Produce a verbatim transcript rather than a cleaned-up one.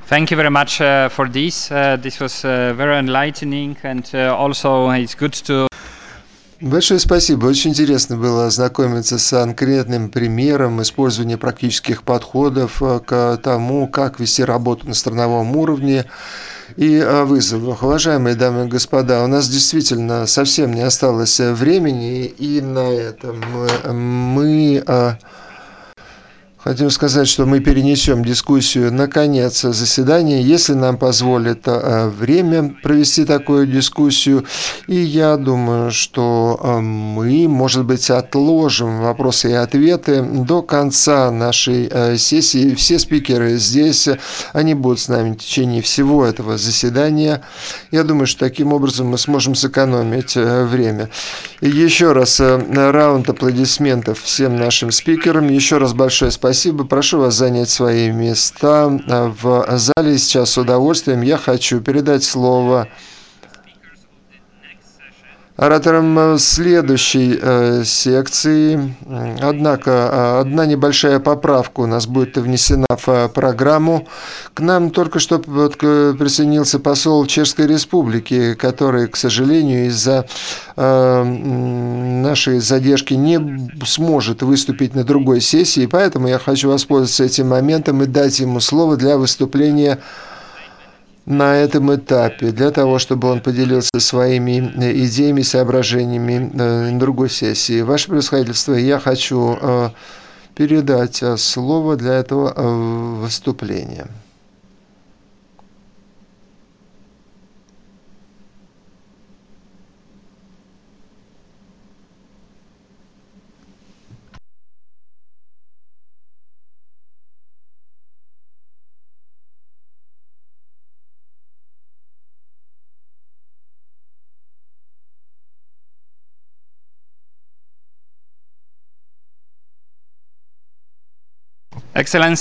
Thank you very much uh, for this. Uh, this was uh, very enlightening, and uh, also it's good to. Большое спасибо. Очень интересно было ознакомиться с конкретным примером использования практических подходов к тому, как вести работу на страновом уровне и о вызовах. Уважаемые дамы и господа, у нас действительно совсем не осталось времени, и на этом мы хотим сказать, что мы перенесем дискуссию на конец заседания, если нам позволит время провести такую дискуссию. И я думаю, что мы, может быть, отложим вопросы и ответы до конца нашей сессии. Все спикеры здесь, они будут с нами в течение всего этого заседания. Я думаю, что таким образом мы сможем сэкономить время. И еще раз раунд аплодисментов всем нашим спикерам. Еще раз большое спасибо. Спасибо. Прошу вас занять свои места в зале. Сейчас с удовольствием я хочу передать слово ораторам следующей э, секции. Однако, одна небольшая поправка у нас будет внесена в программу. К нам только что присоединился посол Чешской Республики, который, к сожалению, из-за э, нашей задержки не сможет выступить на другой сессии, поэтому я хочу воспользоваться этим моментом и дать ему слово для выступления на этом этапе, для того, чтобы он поделился своими идеями, соображениями на другой сессии. Ваше Превосходительство, я хочу передать слово для этого выступления. Excellency,